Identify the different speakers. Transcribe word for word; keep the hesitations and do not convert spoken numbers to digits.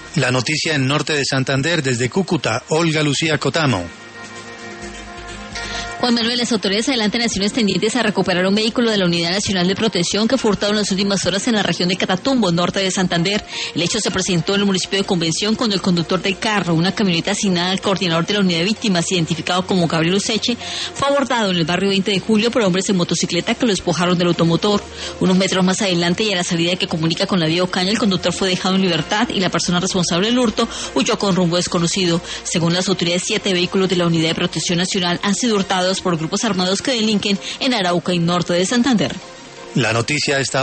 Speaker 1: La noticia en norte de Santander, desde Cúcuta, Olga Lucía Cotamo.
Speaker 2: Juan Manuel, las autoridades adelantan acciones tendientes a recuperar un vehículo de la Unidad Nacional de Protección que fue hurtado en las últimas horas en la región de Catatumbo, norte de Santander. El hecho se presentó en el municipio de Convención cuando el conductor del carro, una camioneta asignada al coordinador de la unidad de víctimas, identificado como Gabriel Useche, fue abordado en el barrio veinte de julio por hombres en motocicleta que lo despojaron del automotor. Unos metros más adelante y a la salida que comunica con la vía Ocaña, el conductor fue dejado en libertad y la persona responsable del hurto huyó con rumbo desconocido. Según las autoridades, siete vehículos de la Unidad de Protección Nacional han sido hurtados por grupos armados que delinquen en Arauca y norte de Santander.
Speaker 1: La noticia está